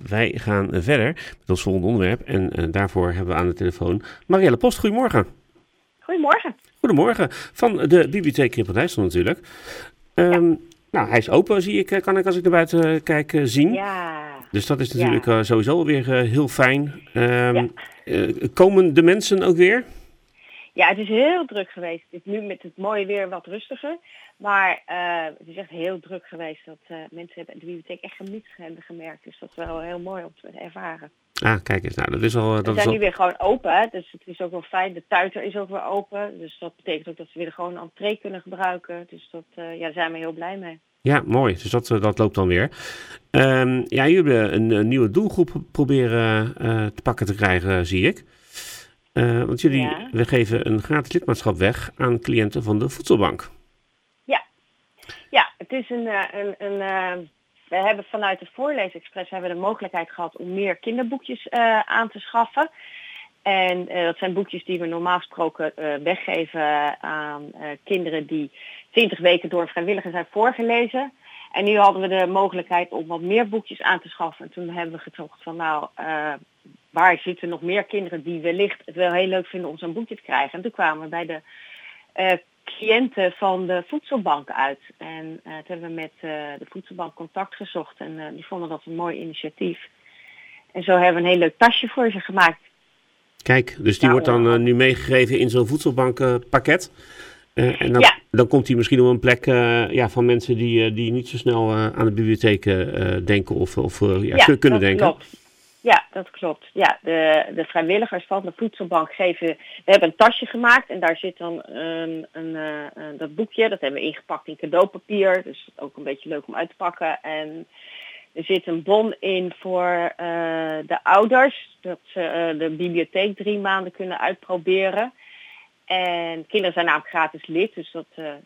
wij gaan verder met ons volgende onderwerp. En daarvoor hebben we aan de telefoon Marielle Post. Goedemorgen. Goedemorgen. Goedemorgen. Van de bibliotheek Krippel-Dijssel natuurlijk. Nou, hij is open, zie ik, kan ik als ik naar buiten kijk zien. Ja. Dus dat is natuurlijk sowieso weer heel fijn. Komen de mensen ook weer? Ja, het is heel druk geweest. Het is nu met het mooie weer wat rustiger. Maar het is echt heel druk geweest. Dat mensen hebben de bibliotheek echt gemist hebben gemerkt. Dus dat is wel heel mooi om te ervaren. Ah, kijk eens. Nou, dat is al... We zijn nu weer gewoon open. Hè? Dus het is ook wel fijn. De tuiter is ook weer open. Dus dat betekent ook dat we weer gewoon een entree kunnen gebruiken. Dus dat, daar zijn we heel blij mee. Ja, mooi. Dus dat loopt dan weer. Jullie hebben een nieuwe doelgroep proberen te pakken te krijgen, zie ik. Want we geven een gratis lidmaatschap weg aan cliënten van de Voedselbank. Ja, het is we hebben vanuit de Voorleesexpress de mogelijkheid gehad om meer kinderboekjes aan te schaffen. En dat zijn boekjes die we normaal gesproken weggeven aan kinderen die 20 weken door een vrijwilliger zijn voorgelezen. En nu hadden we de mogelijkheid om wat meer boekjes aan te schaffen. En toen hebben we gezocht van waar zitten nog meer kinderen die wellicht het wel heel leuk vinden om zo'n boekje te krijgen. En toen kwamen we bij de cliënten van de Voedselbank uit. En toen hebben we met de Voedselbank contact gezocht. En die vonden dat een mooi initiatief. En zo hebben we een heel leuk tasje voor ze gemaakt. Kijk, dus die wordt dan nu meegegeven in zo'n voedselbankpakket. En dan komt hij misschien op een plek van mensen die niet zo snel aan de bibliotheek denken of kunnen denken. Klopt. Ja, dat klopt. Ja, de vrijwilligers van de Voedselbank we hebben een tasje gemaakt en daar zit dan dat boekje, dat hebben we ingepakt in cadeaupapier. Dus ook een beetje leuk om uit te pakken. En er zit een bon in voor de ouders, dat ze de bibliotheek 3 maanden kunnen uitproberen. En kinderen zijn namelijk gratis lid, dus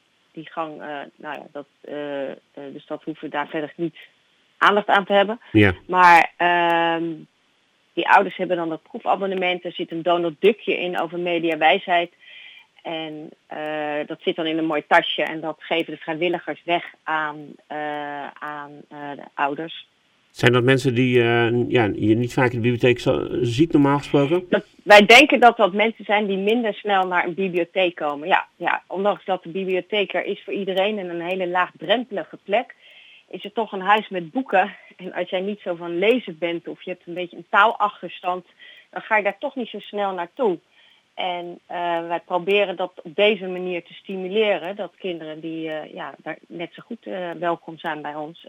dus dat hoeven we daar verder niet aandacht aan te hebben. Ja. Maar die ouders hebben dan dat proefabonnement. Er zit een Donald Duckje in over mediawijsheid. En dat zit dan in een mooi tasje. En dat geven de vrijwilligers weg aan de ouders. Zijn dat mensen die je niet vaak in de bibliotheek ziet normaal gesproken? Wij denken dat dat mensen zijn die minder snel naar een bibliotheek komen. Ja, ondanks dat de bibliotheek er is voor iedereen en een hele laagdrempelige plek, is het toch een huis met boeken. En als jij niet zo van lezen bent of je hebt een beetje een taalachterstand, dan ga je daar toch niet zo snel naartoe. En wij proberen dat op deze manier te stimuleren, dat kinderen die daar net zo goed welkom zijn bij ons.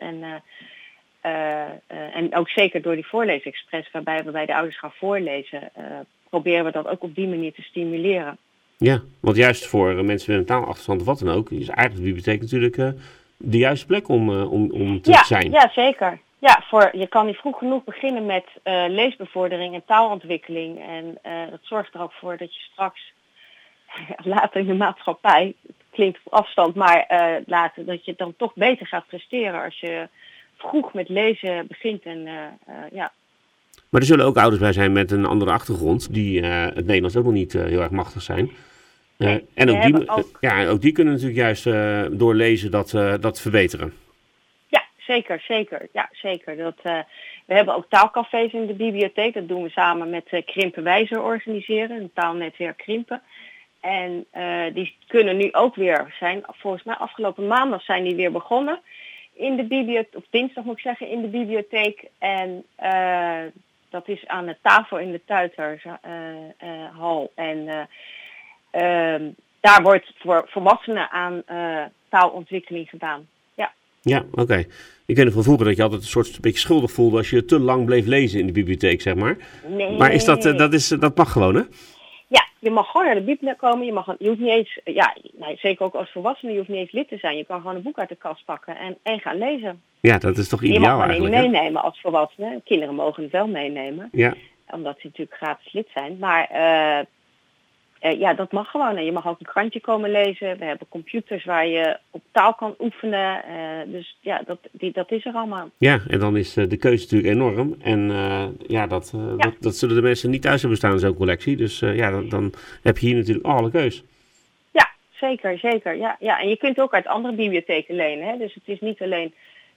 En ook zeker door die Voorleesexpress, waarbij we bij de ouders gaan voorlezen, proberen we dat ook op die manier te stimuleren. Ja, want juist voor mensen met een taalachterstand of wat dan ook, is eigenlijk de bibliotheek natuurlijk de juiste plek om te zijn. Ja, zeker. Ja, je kan niet vroeg genoeg beginnen met leesbevordering en taalontwikkeling. En dat zorgt er ook voor dat je straks later in de maatschappij, het klinkt op afstand, maar later dat je dan toch beter gaat presteren als je vroeg met lezen begint. Maar er zullen ook ouders bij zijn met een andere achtergrond, die het Nederlands ook nog niet heel erg machtig zijn. En ook die kunnen natuurlijk juist door lezen dat verbeteren. Ja, zeker. Ja, zeker. We hebben ook taalcafés in de bibliotheek. Dat doen we samen met Krimpen Wijzer organiseren, een taalnetwerk Krimpen. En die kunnen nu ook weer zijn. Volgens mij afgelopen maandag zijn die weer begonnen in de bibliotheek, of dinsdag moet ik zeggen, in de bibliotheek. En dat is aan de tafel in de Tuiterhal. En daar wordt voor volwassenen aan taalontwikkeling gedaan. Ja, oké. Ik weet nog van vroeger dat je altijd een beetje schuldig voelde als je te lang bleef lezen in de bibliotheek, zeg maar. Nee. Maar dat mag gewoon, hè? Ja, je mag gewoon naar de bibliotheek komen. Je hoeft niet eens, zeker ook als volwassene, je hoeft niet eens lid te zijn. Je kan gewoon een boek uit de kast pakken en gaan lezen. Ja, dat is toch ideaal eigenlijk. Je mag het niet meenemen als volwassene. Kinderen mogen het wel meenemen. Ja. Omdat ze natuurlijk gratis lid zijn. Maar dat mag gewoon. En je mag ook een krantje komen lezen. We hebben computers waar je op taal kan oefenen. Dus ja, dat is er allemaal. Ja, en dan is de keuze natuurlijk enorm. En dat zullen de mensen niet thuis hebben staan, zo'n collectie. Dus dan heb je hier natuurlijk alle keus. Ja, zeker. Ja, en je kunt ook uit andere bibliotheken lenen. Hè? Dus het is niet alleen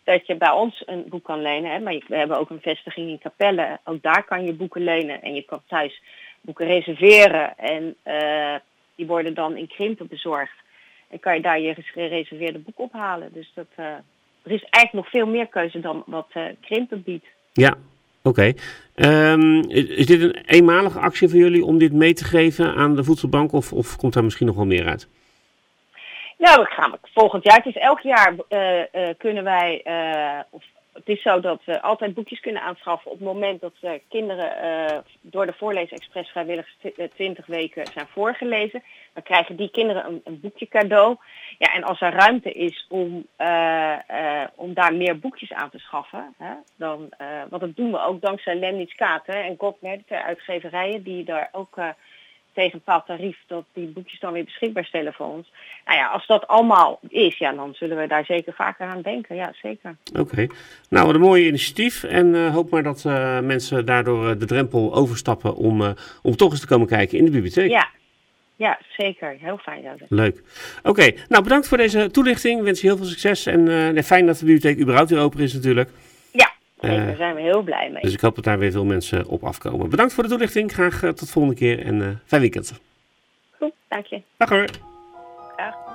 dat je bij ons een boek kan lenen. Hè? Maar we hebben ook een vestiging in Capelle. Ook daar kan je boeken lenen. En je kan thuis boeken reserveren. En die worden dan in Krimpen bezorgd. En kan je daar je gereserveerde boek ophalen. Dus er is eigenlijk nog veel meer keuze dan wat Krimpen biedt. Ja, oké. Is dit een eenmalige actie voor jullie om dit mee te geven aan de voedselbank? Of komt daar misschien nog wel meer uit? Nou, we gaan volgend jaar. Het is elk jaar kunnen wij... het is zo dat we altijd boekjes kunnen aanschaffen op het moment dat kinderen door de Voorleesexpress vrijwilligers 20 weken zijn voorgelezen. Dan krijgen die kinderen een boekje cadeau. Ja, en als er ruimte is om daar meer boekjes aan te schaffen, hè, dan, want dat doen we ook dankzij Lemnitz Katen en Godmer, de twee uitgeverijen die daar ook tegen een bepaald tarief dat die boekjes dan weer beschikbaar stellen voor ons. Nou ja, als dat allemaal is, ja, dan zullen we daar zeker vaker aan denken. Ja, zeker. Oké. Nou, wat een mooi initiatief. En hoop maar dat mensen daardoor de drempel overstappen om toch eens te komen kijken in de bibliotheek. Ja, zeker. Heel fijn. Ja. Leuk. Oké. Nou, bedankt voor deze toelichting. Ik wens je heel veel succes. En fijn dat de bibliotheek überhaupt weer open is natuurlijk. Ja, zeker. Daar zijn we heel blij mee. Dus ik hoop dat daar weer veel mensen op afkomen. Bedankt voor de toelichting. Graag tot de volgende keer en fijn weekend. Goed, dank je. Dag hoor. Graag.